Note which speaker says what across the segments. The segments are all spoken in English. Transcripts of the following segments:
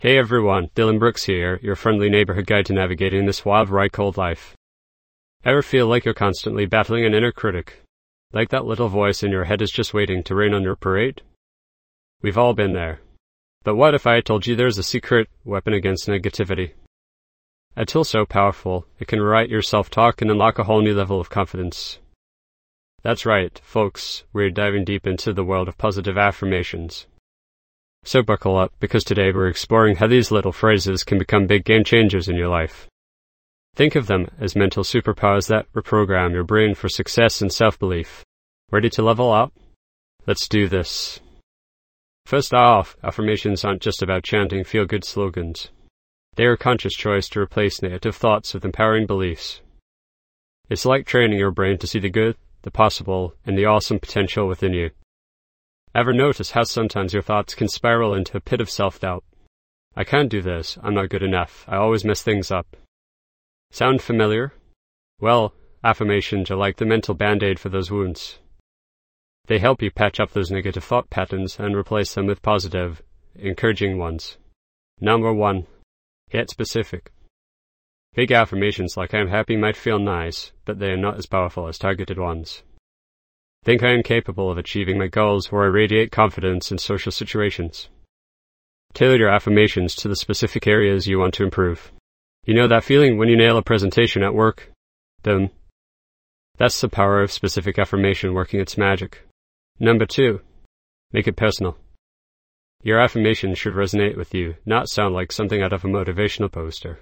Speaker 1: Hey everyone, Dylan Brooks here, your friendly neighborhood guide to navigating this wild, right, cold life. Ever feel like you're constantly battling an inner critic? Like that little voice in your head is just waiting to rain on your parade? We've all been there. But what if I told you there's a secret weapon against negativity? A tool so powerful, it can rewrite your self-talk and unlock a whole new level of confidence. That's right, folks, we're diving deep into the world of positive affirmations. So buckle up, because today we're exploring how these little phrases can become big game changers in your life. Think of them as mental superpowers that reprogram your brain for success and self-belief. Ready to level up? Let's do this. First off, affirmations aren't just about chanting feel-good slogans. They are a conscious choice to replace negative thoughts with empowering beliefs. It's like training your brain to see the good, the possible, and the awesome potential within you. Ever notice how sometimes your thoughts can spiral into a pit of self-doubt? I can't do this, I'm not good enough, I always mess things up. Sound familiar? Well, affirmations are like the mental band-aid for those wounds. They help you patch up those negative thought patterns and replace them with positive, encouraging ones. Number 1. Get specific. Big affirmations like I'm happy might feel nice, but they are not as powerful as targeted ones. Think I am capable of achieving my goals or I radiate confidence in social situations. Tailor your affirmations to the specific areas you want to improve. You know that feeling when you nail a presentation at work? Boom. That's the power of specific affirmation working its magic. Number 2. Make it personal. Your affirmation should resonate with you, not sound like something out of a motivational poster.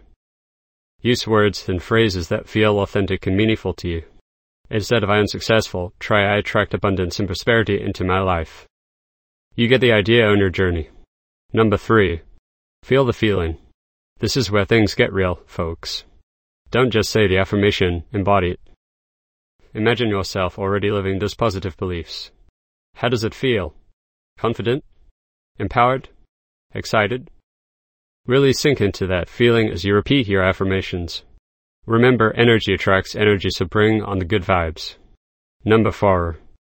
Speaker 1: Use words and phrases that feel authentic and meaningful to you. Instead of I am successful, try I attract abundance and prosperity into my life. You get the idea on your journey. Number 3. Feel the feeling. This is where things get real, folks. Don't just say the affirmation, embody it. Imagine yourself already living those positive beliefs. How does it feel? Confident? Empowered? Excited? Really sink into that feeling as you repeat your affirmations. Remember, energy attracts energy, so bring on the good vibes. Number 4.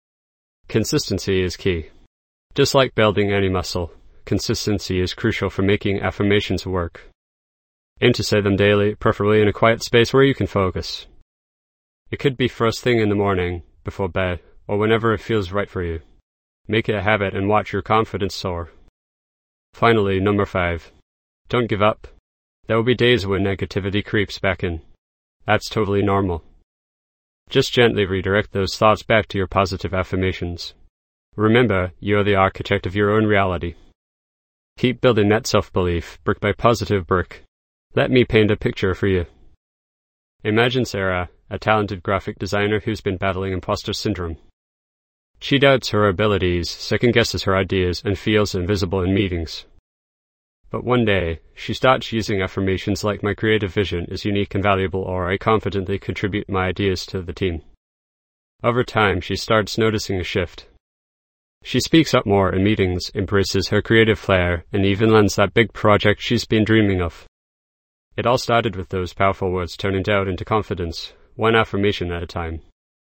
Speaker 1: Consistency is key. Just like building any muscle, consistency is crucial for making affirmations work. Aim to say them daily, preferably in a quiet space where you can focus. It could be first thing in the morning, before bed, or whenever it feels right for you. Make it a habit and watch your confidence soar. Finally, number 5. Don't give up. There will be days when negativity creeps back in. That's totally normal. Just gently redirect those thoughts back to your positive affirmations. Remember, you're the architect of your own reality. Keep building that self-belief, brick by positive brick. Let me paint a picture for you. Imagine Sarah, a talented graphic designer who's been battling imposter syndrome. She doubts her abilities, second-guesses her ideas, and feels invisible in meetings. But one day, she starts using affirmations like my creative vision is unique and valuable, or I confidently contribute my ideas to the team. Over time, she starts noticing a shift. She speaks up more in meetings, embraces her creative flair, and even lands that big project she's been dreaming of. It all started with those powerful words turning doubt into confidence, one affirmation at a time.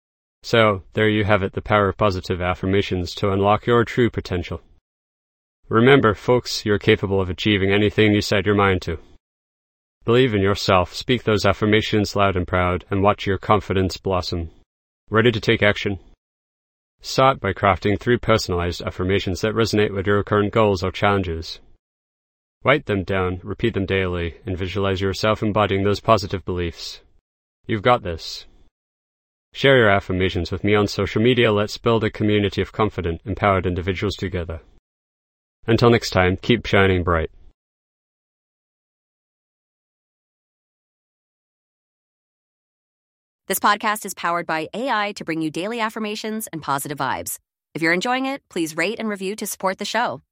Speaker 1: So, there you have it, the power of positive affirmations to unlock your true potential. Remember, folks, you're capable of achieving anything you set your mind to. Believe in yourself, speak those affirmations loud and proud, and watch your confidence blossom. Ready to take action? Start by crafting 3 personalized affirmations that resonate with your current goals or challenges. Write them down, repeat them daily, and visualize yourself embodying those positive beliefs. You've got this. Share your affirmations with me on social media. Let's build a community of confident, empowered individuals together. Until next time, keep shining bright.
Speaker 2: This podcast is powered by AI to bring you daily affirmations and positive vibes. If you're enjoying it, please rate and review to support the show.